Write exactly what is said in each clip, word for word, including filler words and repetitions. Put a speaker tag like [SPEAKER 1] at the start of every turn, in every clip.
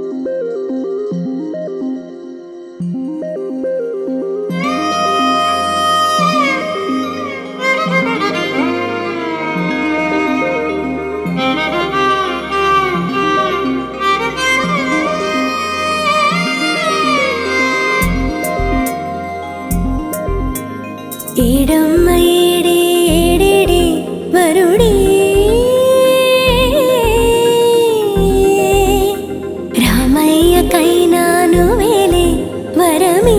[SPEAKER 1] ఏడమ్మ ఏడే ఏడేడే వరుడే రామయ్యకైనా నువ్వేలే వరమే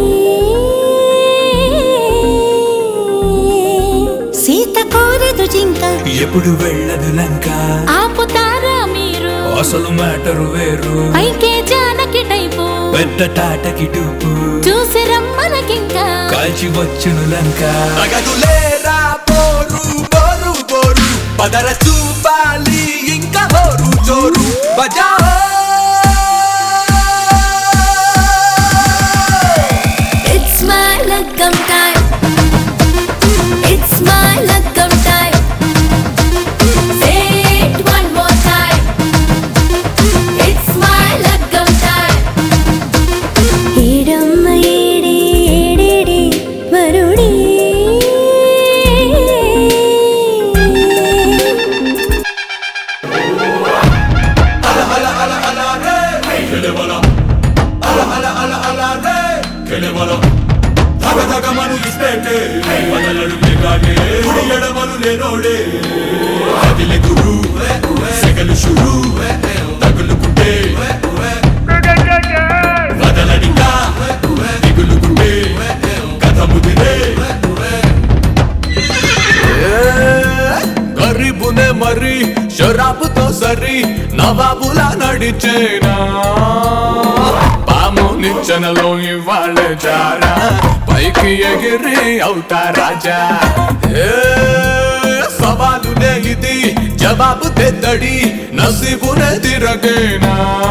[SPEAKER 1] సీత కోరదు జింక
[SPEAKER 2] ఎప్పుడు వెళ్ళదు లంక
[SPEAKER 1] ఆపుతారా మీరు
[SPEAKER 2] అసలు మ్యాటరు వేరు
[SPEAKER 1] పైకే జానకి టైపు
[SPEAKER 2] పెద్ద టాటకి టూపు
[SPEAKER 1] చూసి రమ్మనకింకా
[SPEAKER 2] కాల్చి వచ్చును లంక
[SPEAKER 3] తగదులేరా పోరు పోరు పోరు పదర చూపాలి ఇంకా హోరు జోరు బజా
[SPEAKER 1] It's my లగ్గం time. It's my లగ్గం time. Say it one more time. It's my లగ్గం time. ఏడమ్మ ఏడే ఏడేడే వరుడే
[SPEAKER 3] అల అల అల అల రే కెలెవల అల అల అల అల రే కెలెవల ధగ ధగ మను ఇస్పెట్టే వదలడు లేగానే ఉడి ఎడమలు లేనోడే అదిలే గురు సెగలు షురు తగులుకుంటే వదలడిగా దిగులుకుంటే కథ ముదిరే గరీబునే మరి షరాబుతో సరి నవాబులా నడిచేనా పాము నిచ్చెనలో ఇవాళ జారా పైకి ఎగిరి అవుతా రాజా ఏ సవాలునే ఇది జవాబు తెద్దడి నసీబునే తిరగేనా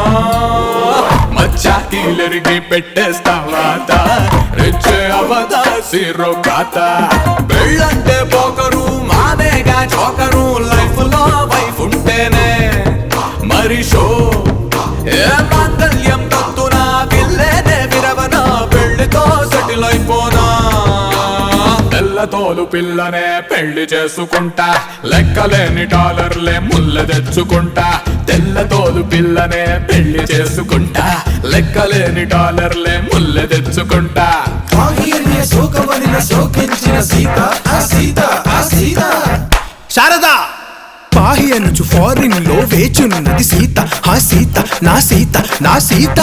[SPEAKER 3] మచ్చా కీలరికి పెట్టేస్తావాత రెచ్చే అవదా సిరో కాత పెళ్ళంటే పోకరు మాదేగా చోకరు లైఫ్ లో వైఫ్ ఉంటేనే మరి షో ఏ మాంగళ్యం తంతునా పిల్లేనే విరవనా పెళ్లితో సెటిల్ అయిపోనా తెల్లతోలు పిల్లనే పెళ్లి చేసుకుంటా లెక్కలేని డాలర్లే ముళ్ళ తెచ్చుకుంటా తెల్లతోలు పిల్లనే పెళ్లి చేసుకుంటా లెక్కలేని డాలర్లే ముళ్ళ తెచ్చుకుంటా
[SPEAKER 4] శారదా పాహి అనుచు ఫారిన్ లో వేచున్నది సీత హా సీత నా సీత నా సీత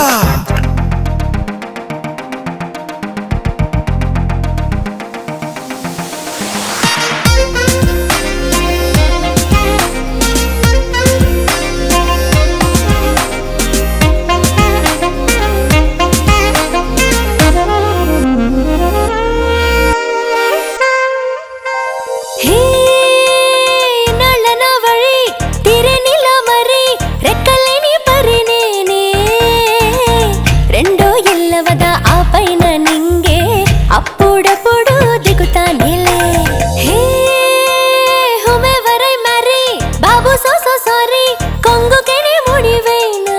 [SPEAKER 1] హే నళ్ళన వళి తిరెనిల మరి రెక్కలేని పరినేనే రెండో ఎల్లవద ఆ పైన నింగే అప్పుడప్పుడు దిగుతానేలే హే హుమెవరై మరి బాబు సో సో సారీ కొంగుకేనే ముడివేనా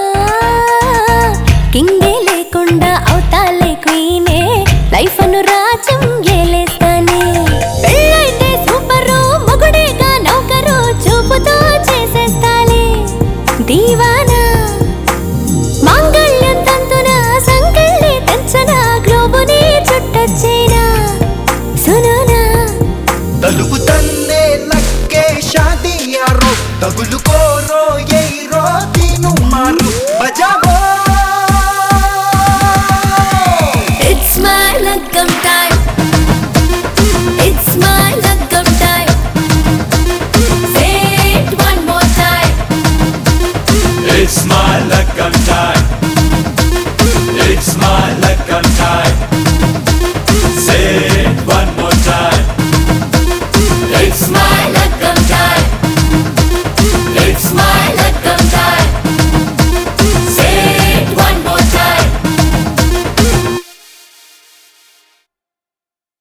[SPEAKER 1] కింగే లేకుండా అవుతాలే క్వీనే లైఫ్ అను రాజ్యం ఏలేస్తానే పెళ్ళైతే సూపరు మొగుడేగా నౌకరు చూపుతో చేసేస్తాలే దీవానా మాంగళ్యం తంతున సంకెళ్ళి తెంచనా గ్లోబుని చుట్టొచ్చేనా సునునా
[SPEAKER 3] తలుపు తన్నే లక్కే షాదీ యారో తగులుకోరో ఏ